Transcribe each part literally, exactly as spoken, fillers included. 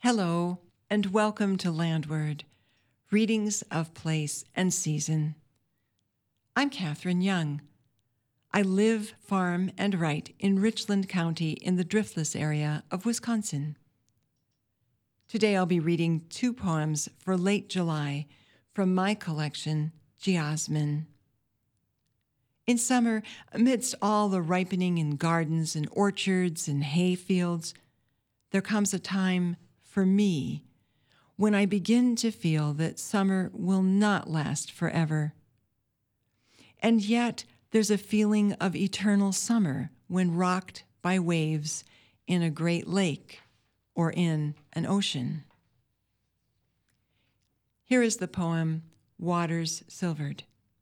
Hello, and welcome to Landward, Readings of Place and Season. I'm Catherine Young. I live, farm, and write in Richland County in the Driftless area of Wisconsin. Today I'll be reading two poems for late July from my collection, Geosmin. In summer, amidst all the ripening in gardens and orchards and hay fields, there comes a time for me when I begin to feel that summer will not last forever. And yet there's a feeling of eternal summer when rocked by waves in a great lake or in an ocean. Here is the poem, Waters Silvered.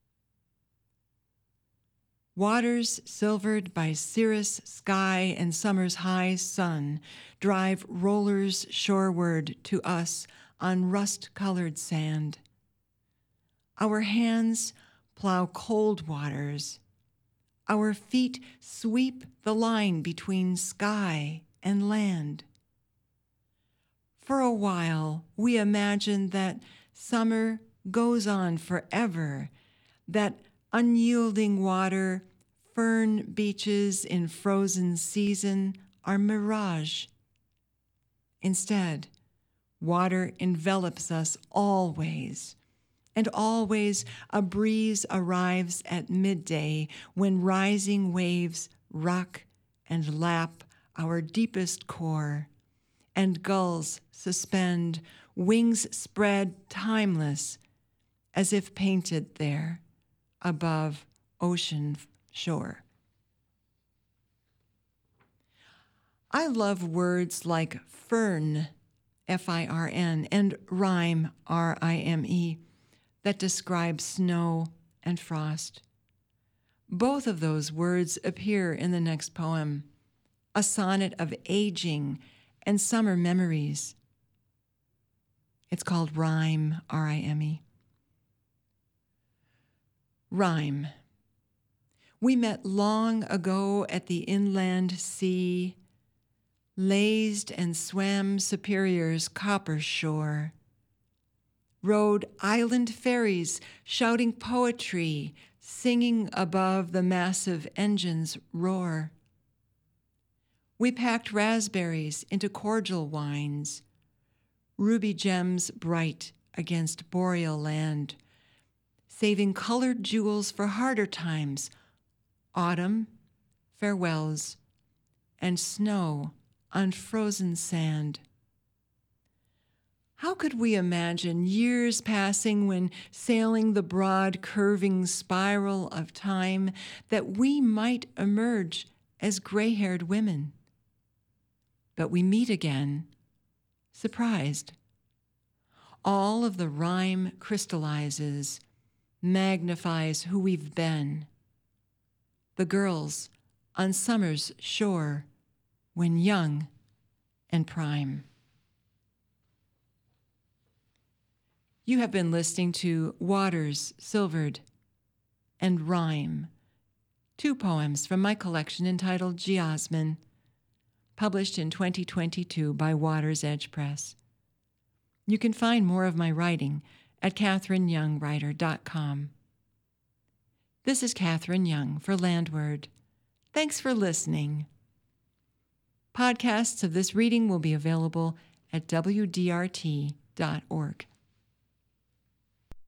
Waters silvered by cirrus sky and summer's high sun drive rollers shoreward to us on rust-colored sand. Our hands plow cold waters. Our feet sweep the line between sky and land. For a while, we imagine that summer goes on forever, that unyielding water, fern beaches in frozen season are mirage. Instead, water envelops us always, and always a breeze arrives at midday when rising waves rock and lap our deepest core, and gulls suspend, wings spread timeless, as if painted there above ocean shore. I love words like fern, F I R N, and rime, R I M E, that describe snow and frost. Both of those words appear in the next poem, a sonnet of aging and summer memories. It's called Rime, R I M E. Rime. We met long ago at the inland sea, lazed and swam Superior's copper shore, rode island ferries shouting poetry, singing above the massive engine's roar. We packed raspberries into cordial wines, ruby gems bright against boreal land, saving colored jewels for harder times, autumn, farewells, and snow on frozen sand. How could we imagine years passing when, sailing the broad, curving spiral of time, that we might emerge as gray-haired women? But we meet again, surprised. All of the rime crystallizes, magnifies who we've been. The girls on summer's shore when young and prime. You have been listening to Waters Silvered and Rime, two poems from my collection entitled Geosmin, published in twenty twenty-two by Water's Edge Press. You can find more of my writing at catherine young writer dot com. This is Catherine Young for Landward. Thanks for listening. Podcasts of this reading will be available at w d r t dot org.